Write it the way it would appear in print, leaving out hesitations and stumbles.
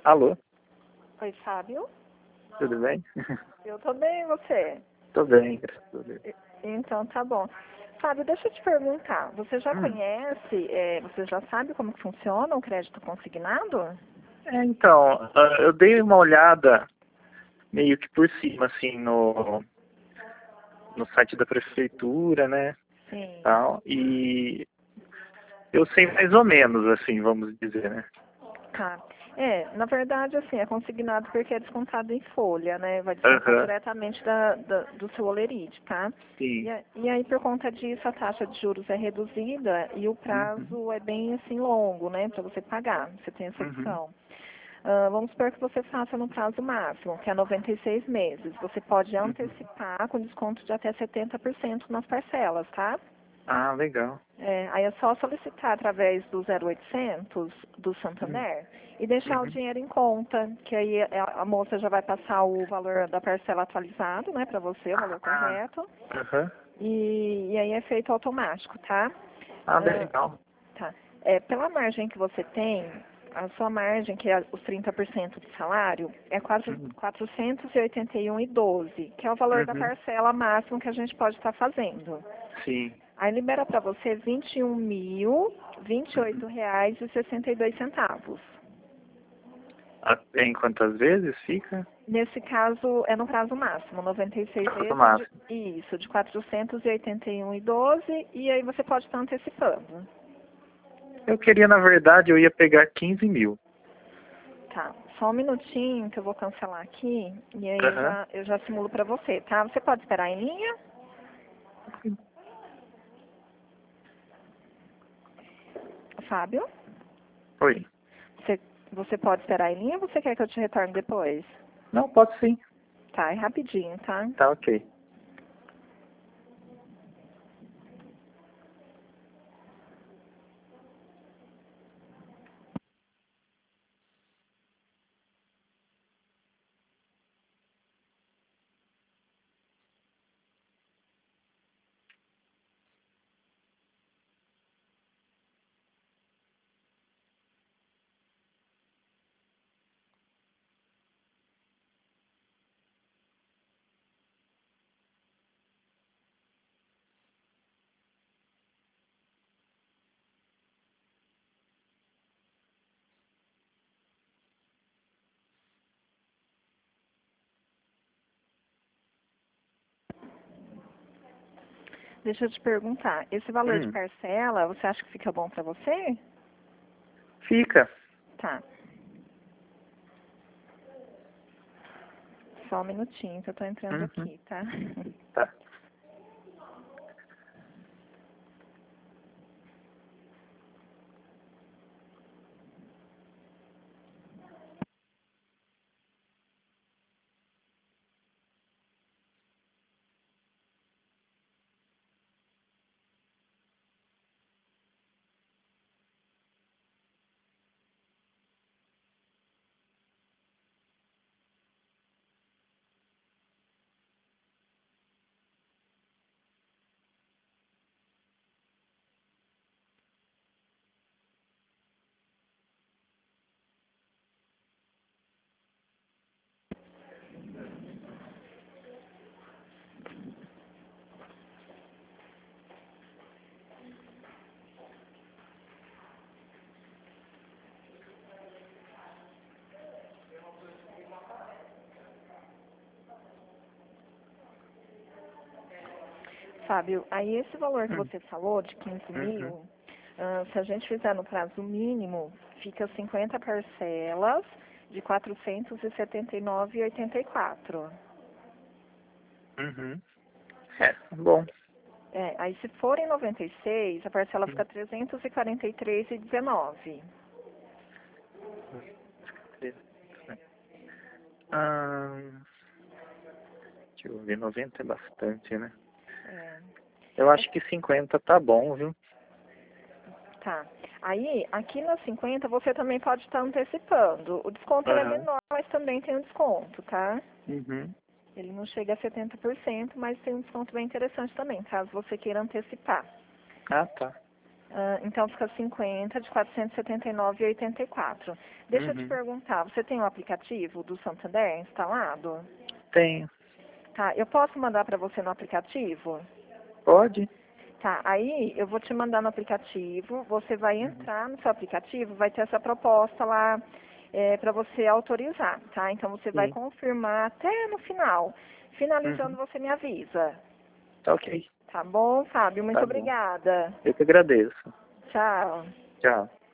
Alô, Oi, Fábio? tudo bem? Eu tô bem, e você? Tô bem, graças a Deus. Então, tá bom. Fábio, deixa eu te perguntar. Você já Hum. conhece, você já sabe como que funciona o crédito consignado? Então, eu dei uma olhada meio que por cima, assim, no site da prefeitura, né, Sim. tal, e eu sei mais ou menos, assim, vamos dizer, né. Tá. Na verdade, assim, é consignado porque é descontado em folha, né? Vai descontar Aham, diretamente do seu holerite, tá? sim. E aí, por conta disso, a taxa de juros é reduzida e o Uhum, prazo é bem, assim, longo, né? Para você pagar. Você tem essa uhum, opção. Vamos supor que você faça no prazo máximo, que é 96 meses. Você pode uhum. antecipar com desconto de até 70% nas parcelas, tá? Ah, legal. Aí é só solicitar através do 0800 do Santander e deixar o Uhum. dinheiro em conta, que aí a moça já vai passar o valor da parcela atualizado, né, para você, o valor Ah, correto, aham. e aí é feito automático, tá? Ah, Ah, legal. tá. Pela margem que você tem, a sua margem, que é os 30% do salário, é Uhum, 481,12, que é o valor da uhum. parcela máxima que a gente pode estar fazendo. Sim. Aí libera para você Uhum. R$ 21.028,62. Em quantas vezes fica? Nesse caso, é no prazo máximo, 96 Prazo vezes máximo. de 481,12, e aí você pode estar antecipando. Eu queria, na verdade, eu ia pegar 15 mil. Tá, só um minutinho que eu vou cancelar aqui, e aí Aham. eu já simulo para você, tá? Você pode esperar em linha? Fábio? Oi. Você, você pode esperar em linha ou você quer que eu te retorne depois? Não, pode sim. Tá, é rapidinho, tá? Tá ok. Deixa eu te perguntar, esse valor de Hum. parcela, você acha que fica bom para você? Fica. Tá, só um minutinho que eu tô entrando Uhum. aqui, tá? Tá. Fábio, aí esse valor que Hum. você falou, de 15 Uhum. mil, se a gente fizer no prazo mínimo, fica 50 parcelas de 479,84. Uhum. É, bom. Aí se for em 96, a parcela Hum. fica 343,19. Ah, deixa eu ver, 90 é bastante, né? É, Eu acho que 50 tá bom, viu? tá. Aí, aqui na 50, você também pode estar antecipando. O desconto ele é Aham. menor, mas também tem um desconto, tá? Uhum. Ele não chega a 70%, mas tem um desconto bem interessante também, caso você queira antecipar. Ah, tá. Então fica 50 de 479,84. Deixa eu te perguntar, você tem o aplicativo do Santander instalado? Tenho. Tá, eu posso mandar para você no aplicativo? Pode? Tá, aí eu vou te mandar no aplicativo, você vai entrar no seu aplicativo, vai ter essa proposta lá para você autorizar, tá? Então você vai Sim. confirmar até no final. Finalizando, você me avisa. Tá ok. Tá bom, Fábio? Muito Tá bom. obrigada. Eu que agradeço. Tchau. Tchau.